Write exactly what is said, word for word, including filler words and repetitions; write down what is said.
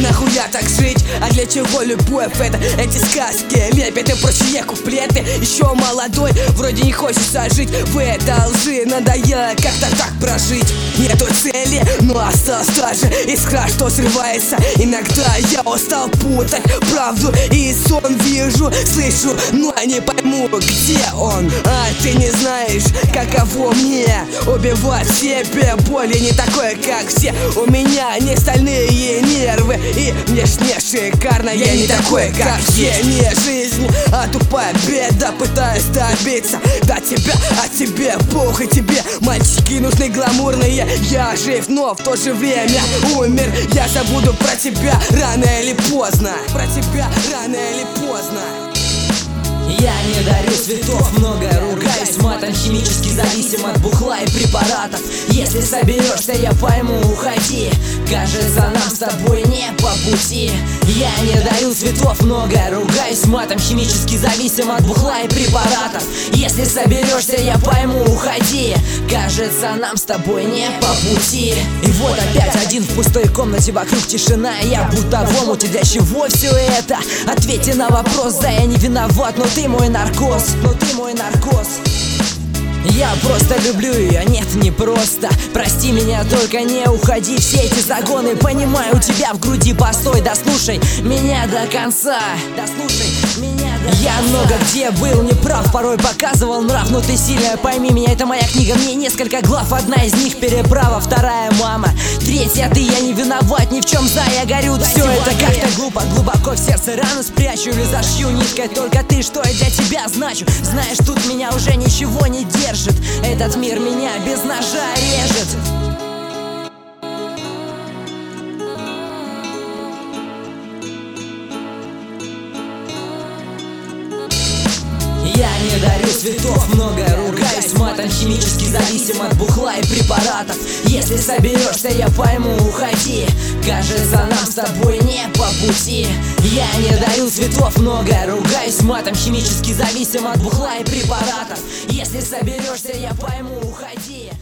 нахуя так жить? А для чего любовь? Это эти сказки лепят и прочие куплеты. Еще молодой, вроде не хочется жить в этой лжи. Надоело как-то так прожить. Нету цели, но осталась та же искра, что срывается. Иногда я устал путать правду и сон. Вижу, слышу, но не пойму, где он. А ты не знаешь, каково мне убивать себе боль. Я не такой, как все, у меня не стальные нервы, и внешне шикарно. Я не такой, как все, не жизнь, а тупая беда. Пытаюсь добиться до тебя, а тебе похуй. Тебе мальчики нужны гламурные. Я жив, но в то же время умер. Я забуду про тебя рано или поздно. Про тебя рано или поздно. Я не дарю цветов, много ругаюсь матом. Химически зависим от бухла и препаратов. Если соберешься, я пойму, уходи. Кажется, нам с тобой не по пути. Я не дарю цветов, много ругаюсь матом. Химически зависим от бухла и препаратов. Если соберешься, я пойму, уходи. Кажется, нам с тобой не по пути. И вот опять один в пустой комнате, вокруг тишина. Я будто в омуте, для чего все это? Ответьте на вопрос, да я не виноват, но ты мой наркоз, но ты мой наркоз. Я просто люблю ее, нет, не просто. Прости меня, только не уходи. Все эти загоны, понимаю, у тебя в груди постой. Дослушай меня до конца. Дослушай меня до конца. Я много где был неправ, порой показывал нрав, но ты сильная, пойми меня, это моя книга. Мне несколько глав, одна из них переправа, вторая мама, третья ты, я не виноват ни в чем, за я горю. Все это как-то глупо, глубоко в сердце рану спрячу или зашью ниткой. Только ты, что я для тебя значу. Знаешь, тут меня уже ничего не держит. Этот мир меня без ножа режет. Я не дарю цветов, много ругаюсь матом. Химически зависим от бухла и препаратов. Если соберешься, я пойму, уходи. Кажется, нам с тобой не по пути. Я не дарю цветов, много ругаюсь матом. Химически зависим от бухла и препаратов. Если соберешься, я пойму, уходи.